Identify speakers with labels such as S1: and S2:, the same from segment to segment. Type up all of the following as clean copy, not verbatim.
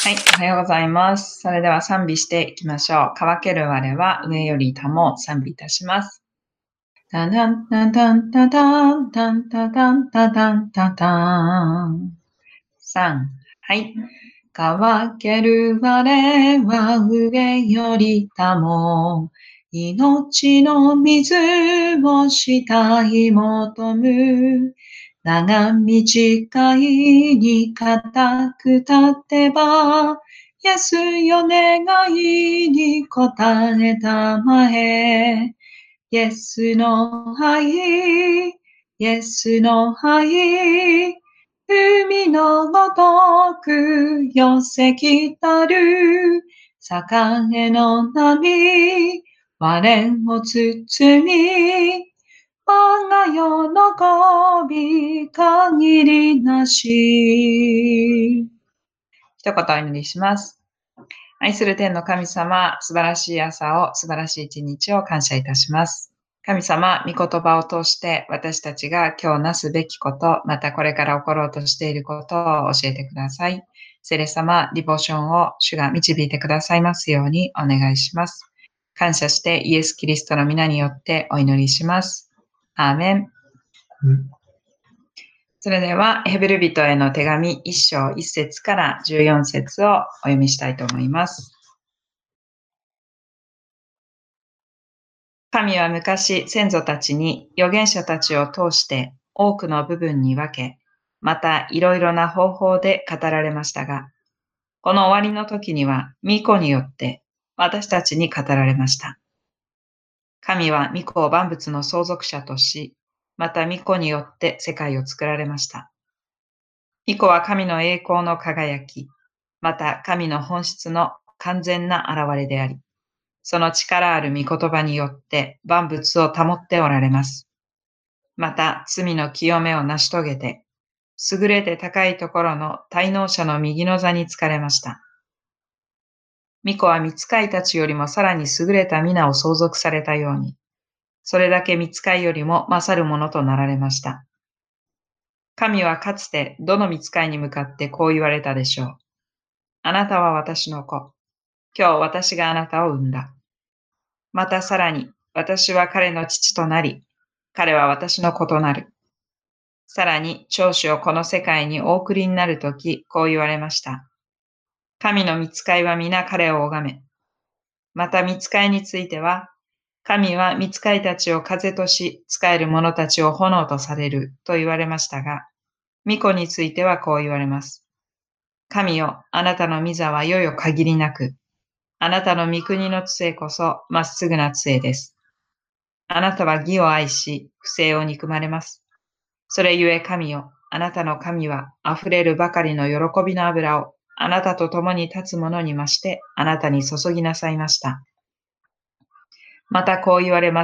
S1: はい、おはようございます。それでは賛美していきましょう。乾ける我は上より保賛美いたします。タダンタダンタダンタンタダンタダンタダン。3、はい。乾ける我は上より保。命の水を下に求む。長短いに固く立てば、イエスよ願いに応えたまえ。イエスの愛、イエスの愛、海のごとく寄せきたる、栄の波、我を包み、我が喜び限りなし。一言お祈りします。愛する天の神様、素晴らしい朝を、素晴らしい一日を感謝いたします。神様、御言葉を通して私たちが今日なすべきこと、またこれから起ころうとしていることを教えてください。聖霊様、ディボーションを主が導いてくださいますようにお願いします。感謝してイエス・キリストの皆によってお祈りします。アーメン。それでは、ヘブル人への手紙1章1節から14節をお読みしたいと思います。神は昔、先祖たちに預言者たちを通して多くの部分に分け、またいろいろな方法で語られましたが、この終わりの時には、御子によって私たちに語られました。神は御子を万物の相続者とし、また御子によって世界を作られました。御子は神の栄光の輝き、また神の本質の完全な現れであり、その力ある御言葉によって万物を保っておられます。また罪の清めを成し遂げて、優れて高いところの滞納者の右の座につかれました。御子は御使いたちよりもさらに優れた皆を相続されたように、それだけ御使いよりも勝るものとなられました。神はかつてどの御使いに向かってこう言われたでしょう。あなたは私の子。今日私があなたを産んだ。またさらに、私は彼の父となり、彼は私の子となる。さらに、長子をこの世界にお送りになるとき、こう言われました。神の御使いは皆彼を拝め。また御使いについては、神は御使いたちを風とし、仕える者たちを炎とされると言われましたが、御子についてはこう言われます。神よ、あなたの御座はよよ限りなく、あなたの御国の杖こそまっすぐな杖です。あなたは義を愛し、不正を憎まれます。それゆえ神よ、あなたの神は溢れるばかりの喜びの油をあなたと共に立つ者に増してあなたに注ぎなさいました。またこう言われます。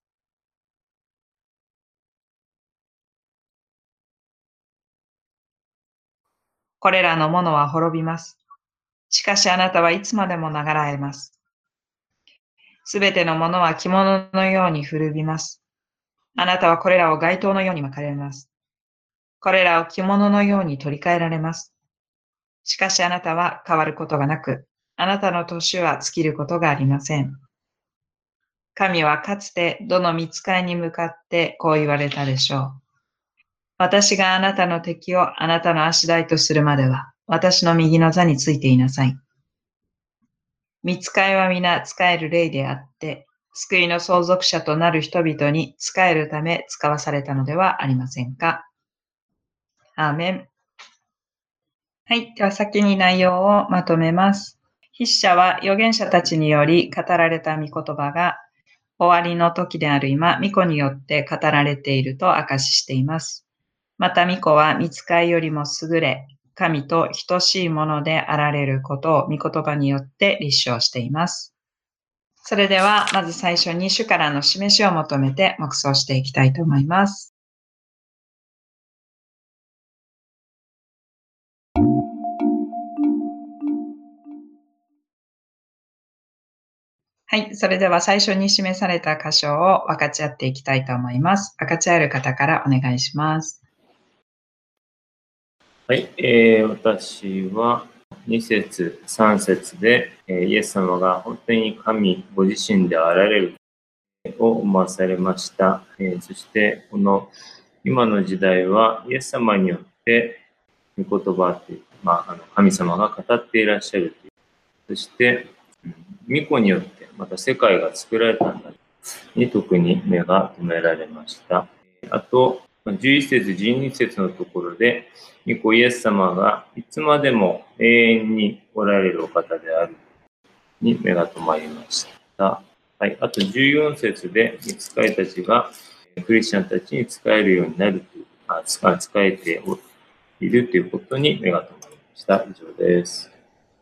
S1: これらのものは滅びます。しかしあなたはいつまでも流らえます。すべてのものは着物のように古びます。あなたはこれらを街灯のように巻かれます。これらを着物のように取り替えられます。しかしあなたは変わることがなく、あなたの年は尽きることがありません。神はかつてどの御使いに向かってこう言われたでしょう。私があなたの敵をあなたの足台とするまでは、私の右の座についていなさい。御使いは皆仕える霊であって、救いの相続者となる人々に仕えるため使わされたのではありませんか。アーメン。はい。では先に内容をまとめます。筆者は預言者たちにより語られた御言葉が終わりの時である今、御子によって語られていると証ししています。また御子は御使いよりも優れ、神と等しいものであられることを御言葉によって立証しています。それでは、まず最初に主からの示しを求めて黙想していきたいと思います。はい。それでは最初に示された箇所を分かち合っていきたいと思います。分かち合える方からお願いします。
S2: はい。私は 2節、3節で、イエス様が本当に神ご自身であられるを思わされました。そして、この今の時代はイエス様によって御言葉という、神様が語っていらっしゃるという。そして、御子によってまた世界が作られたんだに特に目が留められました。あと、11節、12節のところで、御子イエス様がいつまでも永遠におられるお方であるに目が留まりました。はい、あと14節で、御使いたちがクリスチャンたちに使えるようになるという、使えているということに目が留まりました。以上です。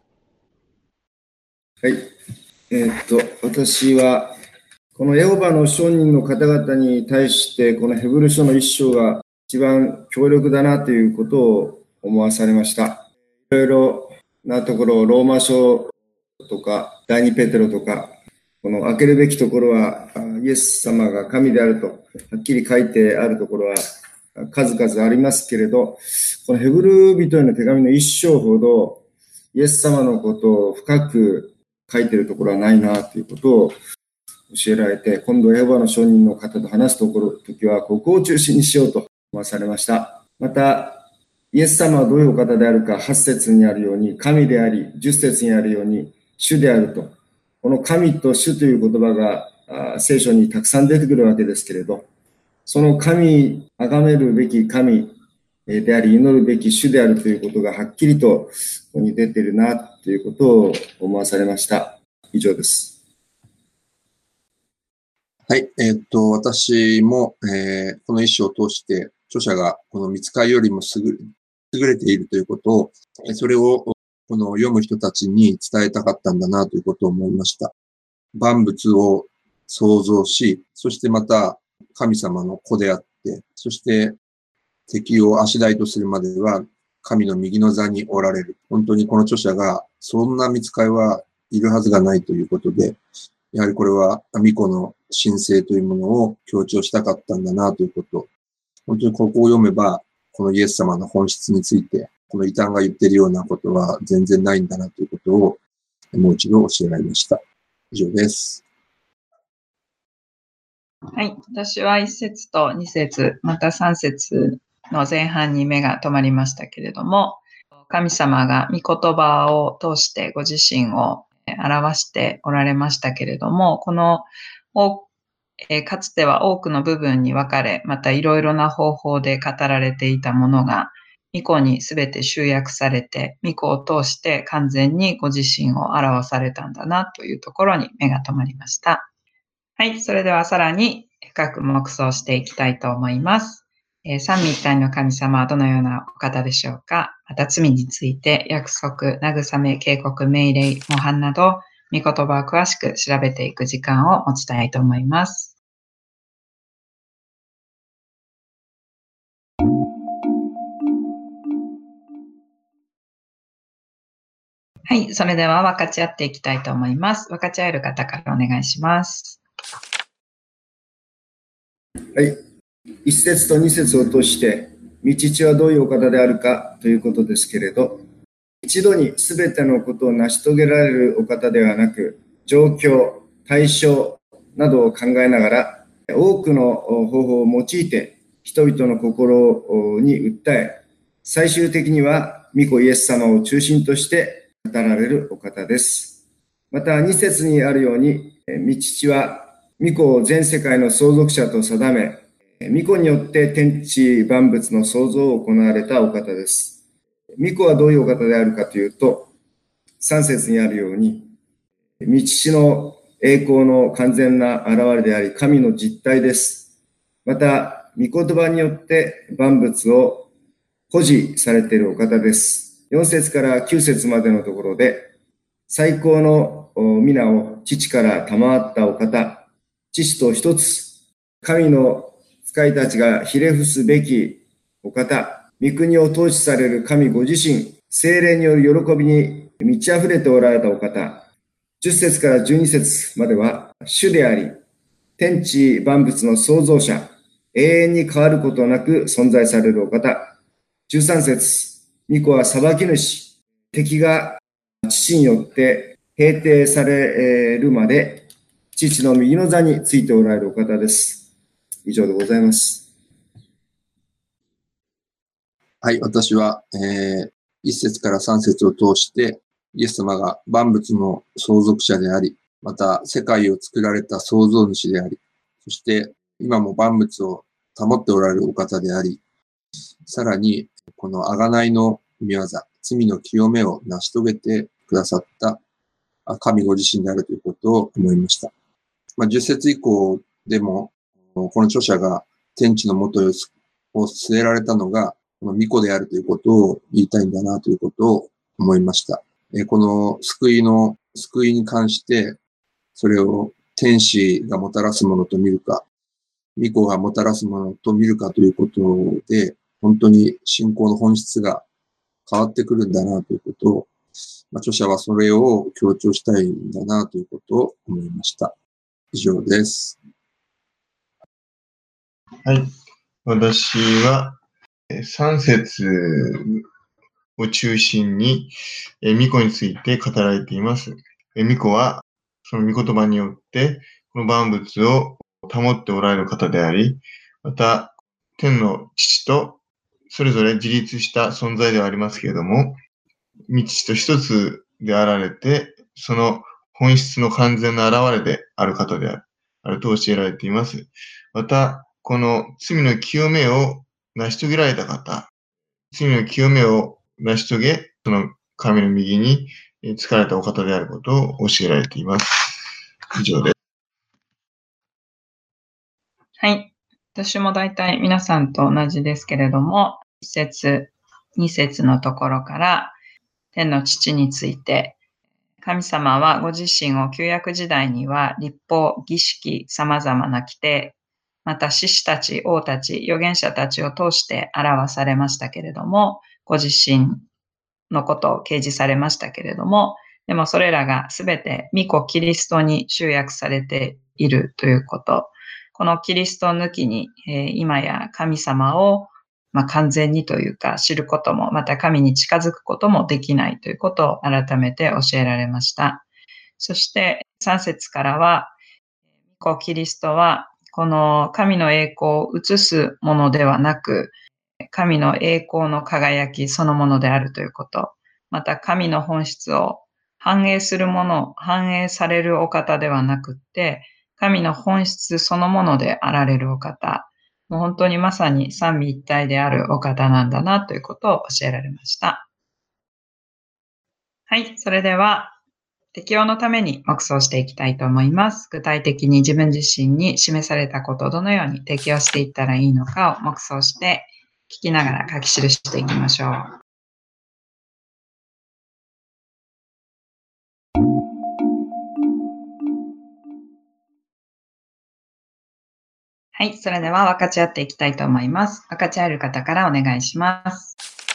S3: はい。私は、このエホバの証人の方々に対して、このヘブル書の一章が一番強力だなということを思わされました。いろいろなところ、ローマ書とか、第二ペテロとか、この開けるべきところは、イエス様が神であると、はっきり書いてあるところは数々ありますけれど、このヘブル人への手紙の一章ほど、イエス様のことを深く書いているところはないなということを教えられて、今度エホバの証人の方と話すときは、ここを中心にしようと思わされました。また、イエス様はどういうお方であるか、8節にあるように、神であり、10節にあるように、主であると。この神と主という言葉が聖書にたくさん出てくるわけですけれど、その神、崇めるべき神であり、祈るべき主であるということがはっきりとここに出ているなということを思わされました。以上です。
S4: はい。私も、この一章を通して、著者がこの御使いよりも優れているということを、それをこの読む人たちに伝えたかったんだなということを思いました。万物を創造し、そしてまた神様の子であって、そして敵を足台とするまでは神の右の座におられる。本当にこの著者がそんな御使いはいるはずがないということで、やはりこれは御子の神聖というものを強調したかったんだなということ。本当にここを読めば、このイエス様の本質について、この異端が言っているようなことは全然ないんだなということをもう一度教えられました。以上です。
S1: はい。私は1節と2節、また3節の前半に目が止まりましたけれども、神様が御言葉を通してご自身を表しておられましたけれども、このかつては多くの部分に分かれ、またいろいろな方法で語られていたものが、御子にすべて集約されて、御子を通して完全にご自身を表されたんだなというところに目が止まりました。はい、それではさらに深く黙想していきたいと思います。三位一体の神様はどのようなお方でしょうか。また罪について約束、慰め、警告、命令、模範など、御言葉を詳しく調べていく時間を持ちたいと思います。はい、それでは分かち合っていきたいと思います。分かち合える方からお願いします。
S3: はい。1節と2節を通して、御父はどういうお方であるかということですけれど、一度に全てのことを成し遂げられるお方ではなく、状況、対象などを考えながら、多くの方法を用いて人々の心に訴え、最終的には御子イエス様を中心として語られるお方です。また2節にあるように、御父は御子を全世界の相続者と定め、御子によって天地万物の創造を行われたお方です。御子はどういうお方であるかというと、3節にあるように、御父の栄光の完全な現れであり、神の実体です。また、御言葉によって万物を保持されているお方です。4節から9節までのところで、最高の皆を父から賜ったお方、父と一つ、神の使いたちがひれ伏すべきお方、御国を統治される神ご自身、聖霊による喜びに満ち溢れておられたお方、10節から12節までは、主であり、天地万物の創造者、永遠に変わることなく存在されるお方、13節、御子は裁き主、 敵が父によって平定されるまで、父の右の座についておられるお方です。以上でございます。
S4: はい、私は、1節から3節を通して、イエス様が万物の創造者であり、また世界を作られた創造主であり、そして今も万物を保っておられるお方であり、さらにこの贖いの御業、罪の清めを成し遂げてくださった神ご自身であるということを思いました。10節以降でも、この著者が天地の元を据えられたのが、この御子であるということを言いたいんだなということを思いました。この救いに関して、それを天使がもたらすものと見るか、御子がもたらすものと見るかということで、本当に信仰の本質が変わってくるんだなということを、著者はそれを強調したいんだなということを思いました。以上です。
S5: はい。私は3節を中心に、御子について語られています。御子は、その御言葉によって、この万物を保っておられる方であり、また、天の父とそれぞれ自立した存在ではありますけれども、御父と一つであられて、その本質の完全な現れである方であると教えられています。また、この罪の清めを成し遂げられた方、罪の清めを成し遂げ、その神の右に仕えたお方であることを教えられています。以上です。
S1: はい。私も大体皆さんと同じですけれども、1節、2節のところから、天の父について、神様はご自身を旧約時代には律法、儀式、様々な規定、また士師たち、王たち、預言者たちを通して表されましたけれども、ご自身のことを掲示されましたけれども、でもそれらがすべて御子キリストに集約されているということ。このキリスト抜きに、今や神様を完全にというか知ることも、また神に近づくこともできないということを改めて教えられました。そして3節からは、御子キリストはこの神の栄光を映すものではなく、神の栄光の輝きそのものであるということ。また神の本質を反映するもの、反映されるお方ではなくって、神の本質そのものであられるお方。もう本当にまさに三位一体であるお方なんだなということを教えられました。はい、それでは適応のために黙想していきたいと思います。具体的に自分自身に示されたことをどのように適応していったらいいのかを黙想して聞きながら書き記していきましょう。はい、それでは分かち合っていきたいと思います。分かち合える方からお願いします。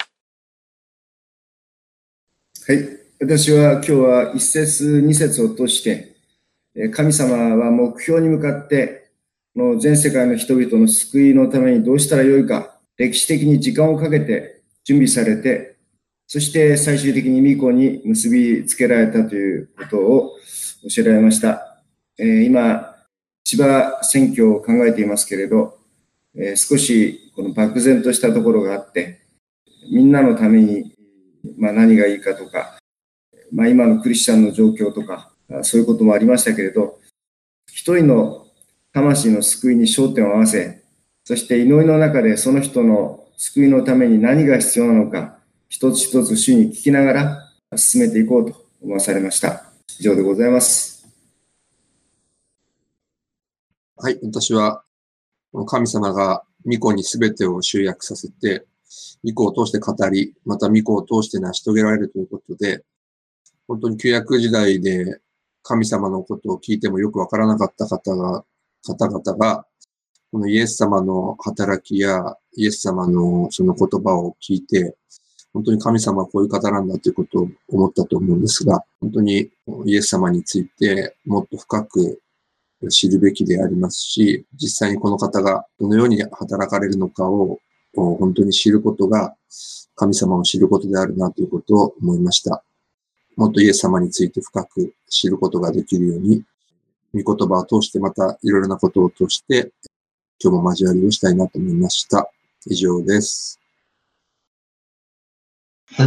S3: はい、私は今日は1節2節を通して、神様は目標に向かって、この全世界の人々の救いのためにどうしたらよいか、歴史的に時間をかけて準備されて、そして最終的に御子に結びつけられたということを教えられました。今、千葉選挙を考えていますけれど、少しこの漠然としたところがあって、みんなのために、何がいいかとか、今のクリスチャンの状況とか、そういうこともありましたけれど、一人の魂の救いに焦点を合わせ、そして祈りの中でその人の救いのために何が必要なのか、一つ一つ主に聞きながら進めていこうと思わされました。以上でございます。
S4: はい、私は神様が御子に全てを集約させて、御子を通して語り、また御子を通して成し遂げられるということで、本当に旧約時代で神様のことを聞いてもよくわからなかった方々が、このイエス様の働きやイエス様のその言葉を聞いて、本当に神様はこういう方なんだということを思ったと思うんですが、本当にイエス様についてもっと深く知るべきでありますし、実際にこの方がどのように働かれるのかを本当に知ることが神様を知ることであるなということを思いました。もっとイエス様について深く知ることができるように、御言葉を通してまたいろいろなことを通して今日も交わりをしたいなと思いました。以上です。
S5: はい。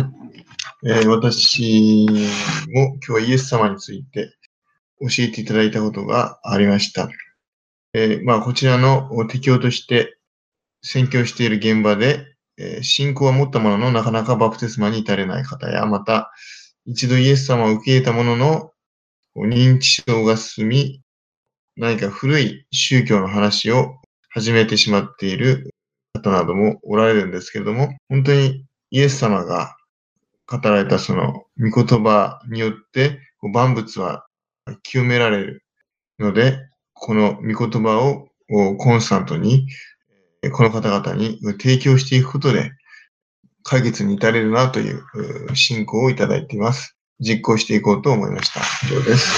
S5: 私も今日はイエス様について教えていただいたことがありました。こちらの適用として宣教している現場で、信仰は持ったもののなかなかバプテスマに至れない方や、また一度イエス様を受け入れたものの認知症が進み、何か古い宗教の話を始めてしまっている方などもおられるんですけれども、本当にイエス様が語られたその御言葉によって万物は清められるので、この御言葉をコンスタントにこの方々に提供していくことで解決に至れるなという信仰をいただいています。実行していこうと思いました。以上です。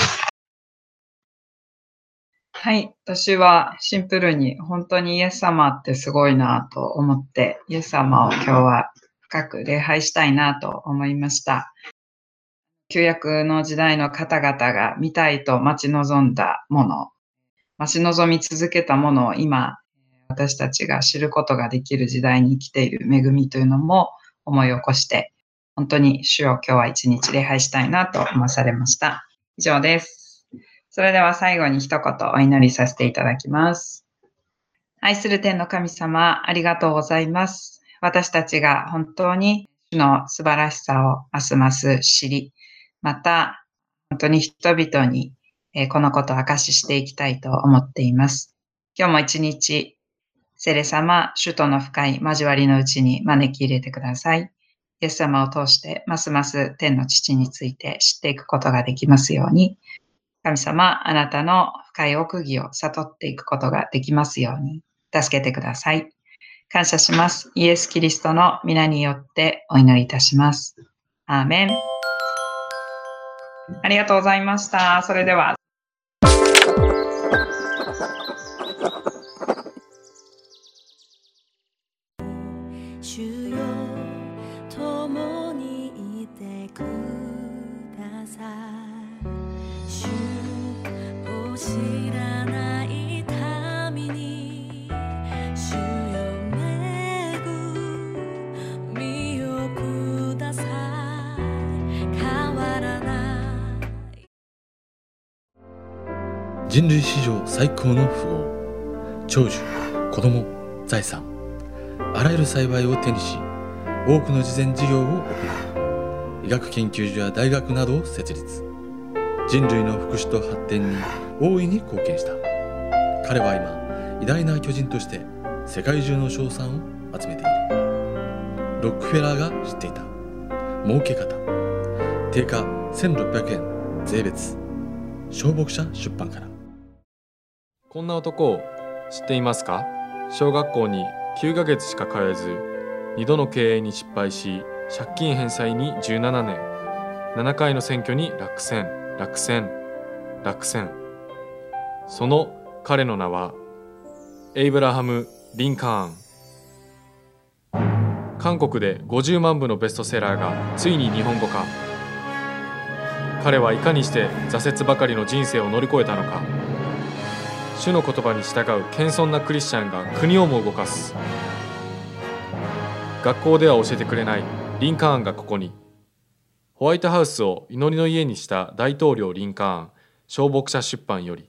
S1: はい。私はシンプルに本当にイエス様ってすごいなと思って、イエス様を今日は深く礼拝したいなと思いました。旧約の時代の方々が見たいと待ち望んだもの、待ち望み続けたものを今、私たちが知ることができる時代に生きている恵みというのも思い起こして、本当に主を今日は一日礼拝したいなと思わされました。以上です。それでは最後に一言お祈りさせていただきます。愛する天の神様、ありがとうございます。私たちが本当に主の素晴らしさをますます知り、また本当に人々にこのことを証ししていきたいと思っています。今日も一日、聖霊様、主との深い交わりのうちに招き入れてください。イエス様を通してますます天の父について知っていくことができますように、神様、あなたの深い奥義を悟っていくことができますように、助けてください。感謝します。イエス・キリストの皆によってお祈りいたします。アーメン。ありがとうございました。それでは。
S6: 主よ、共にいてください。主を知らない民に、主よ恵みをください。変わらない
S7: 人類史上最高の富豪、長寿、子供、財産、あらゆる幸いを手にし、多くの慈善事業を行う。医学研究所や大学などを設立。人類の福祉と発展に大いに貢献した。彼は今、偉大な巨人として世界中の称賛を集めている。ロックフェラーが知っていた儲け方。定価1600円税別。小牧社出版から。
S8: こんな男を知っていますか？小学校に9ヶ月しか通えず、2度の経営に失敗し、借金返済に17年、7回の選挙に落選。その彼の名はエイブラハム・リンカーン。韓国で50万部のベストセラーがついに日本語化。彼はいかにして挫折ばかりの人生を乗り越えたのか。主の言葉に従う謙遜なクリスチャンが国をも動かす。学校では教えてくれないリンカーンがここに。ホワイトハウスを祈りの家にした大統領リンカーン、小牧社出版より。